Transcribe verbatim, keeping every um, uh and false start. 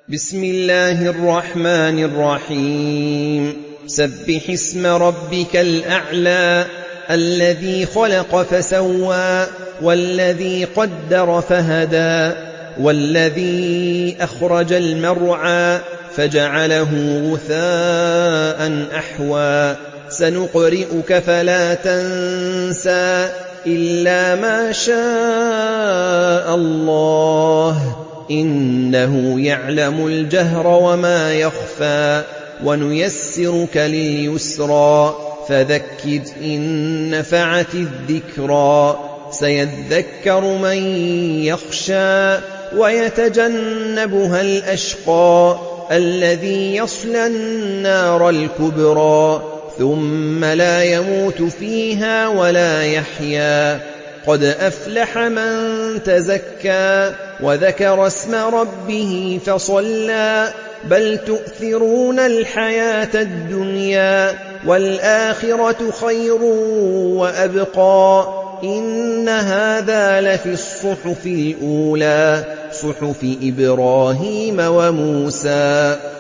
بسم الله الرحمن الرحيم سبح اسم ربك الأعلى الذي خلق فسوى والذي قدر فهدى والذي أخرج المرعى فجعله غثاء أحوى سنقرئك فلا تنسى إلا ما شاء الله إنه يعلم الجهر وما يخفى ونيسرك لليسرى فذكر إن نفعت الذكرى سيذكر من يخشى ويتجنبها الأشقى الذي يصلى النار الكبرى ثم لا يموت فيها ولا يحيا قد أفلح من تزكى وذكر اسم ربه فصلى بل تؤثرون الحياة الدنيا والآخرة خير وأبقى إن هذا لفي الصحف الأولى صحف إبراهيم وموسى.